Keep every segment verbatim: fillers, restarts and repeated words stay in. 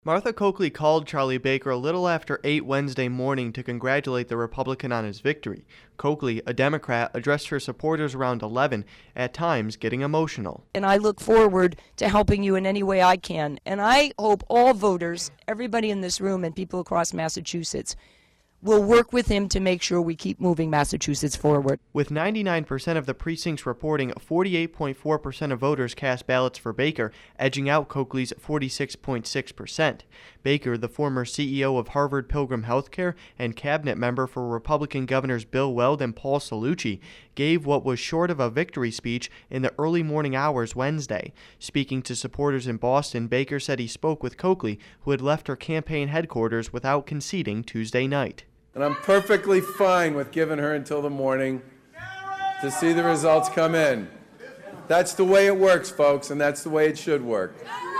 Martha Coakley called Charlie Baker a little after eight Wednesday morning to congratulate the Republican on his victory. Coakley, a Democrat, addressed her supporters around eleven, at times getting emotional. And I look forward to helping you in any way I can. And I hope all voters, everybody in this room and people across Massachusetts, will work with him to make sure we keep moving Massachusetts forward. With ninety-nine percent of the precincts reporting, forty-eight point four percent of voters cast ballots for Baker, edging out Coakley's forty-six point six percent. Baker, the former C E O of Harvard Pilgrim Healthcare and cabinet member for Republican Governors Bill Weld and Paul Cellucci, gave what was short of a victory speech in the early morning hours Wednesday. Speaking to supporters in Boston, Baker said he spoke with Coakley, who had left her campaign headquarters without conceding Tuesday night. And I'm perfectly fine with giving her until the morning to see the results come in. That's the way it works, folks, and that's the way it should work.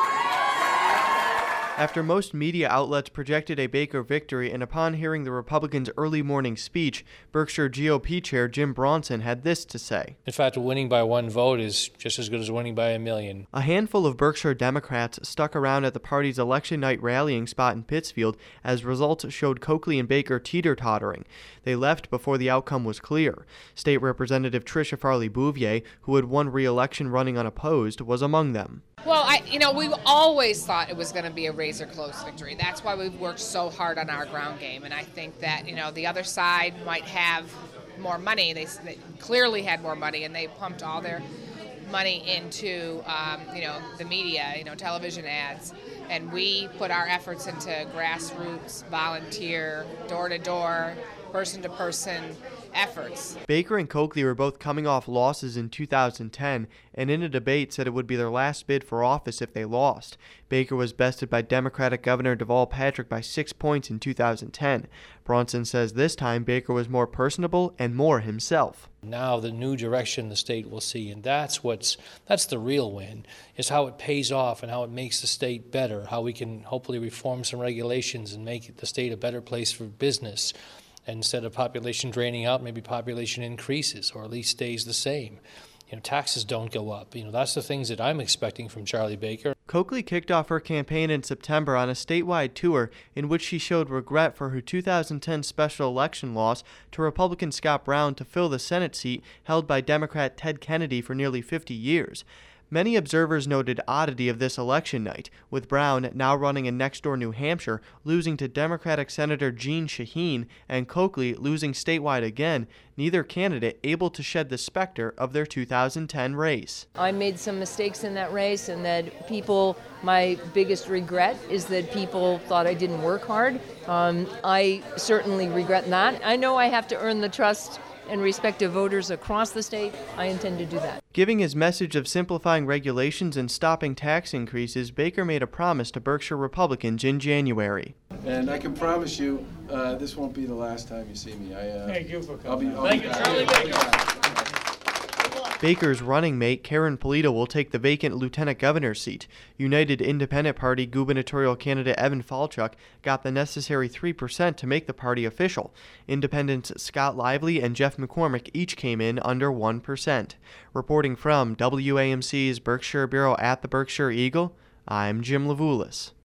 After most media outlets projected a Baker victory, and upon hearing the Republicans' early morning speech, Berkshire G O P Chair Jim Bronson had this to say. In fact, winning by one vote is just as good as winning by a million. A handful of Berkshire Democrats stuck around at the party's election night rallying spot in Pittsfield as results showed Coakley and Baker teeter-tottering. They left before the outcome was clear. State Representative Tricia Farley Bouvier, who had won re-election running unopposed, was among them. Well, I, you know, we always thought it was going to be a razor-close victory. That's why we've worked so hard on our ground game. And I think that, you know, the other side might have more money. They, they clearly had more money, and they pumped all their money into, um, you know, the media, you know, television ads. And we put our efforts into grassroots, volunteer, door-to-door, person-to-person efforts. Baker and Coakley were both coming off losses in two thousand ten, and in a debate said it would be their last bid for office if they lost. Baker was bested by Democratic Governor Deval Patrick by six points in two thousand ten. Bronson says this time Baker was more personable and more himself. Now the new direction the state will see, and that's what's that's the real win, is how it pays off and how it makes the state better, how we can hopefully reform some regulations and make the state a better place for business. And instead of population draining out, maybe population increases or at least stays the same. You know, taxes don't go up. You know, that's the things that I'm expecting from Charlie Baker. Coakley kicked off her campaign in September on a statewide tour in which she showed regret for her two thousand ten special election loss to Republican Scott Brown to fill the Senate seat held by Democrat Ted Kennedy for nearly fifty years. Many observers noted oddity of this election night, with Brown, now running in next-door New Hampshire, losing to Democratic Senator Jeanne Shaheen, and Coakley losing statewide again, neither candidate able to shed the specter of their two thousand ten race. I made some mistakes in that race, and that people, my biggest regret is that people thought I didn't work hard. Um, I certainly regret that. I know I have to earn the trust and respect of voters across the state. I intend to do that. Giving his message of simplifying regulations and stopping tax increases, Baker made a promise to Berkshire Republicans in January. And I can promise you, uh, this won't be the last time you see me. I, uh, Thank you for coming. I'll be, I'll Thank be you, back. Charlie Baker. Baker's running mate, Karen Polito, will take the vacant lieutenant governor's seat. United Independent Party gubernatorial candidate Evan Falchuk got the necessary three percent to make the party official. Independents Scott Lively and Jeff McCormick each came in under one percent. Reporting from W A M C's Berkshire Bureau at the Berkshire Eagle, I'm Jim Levulis.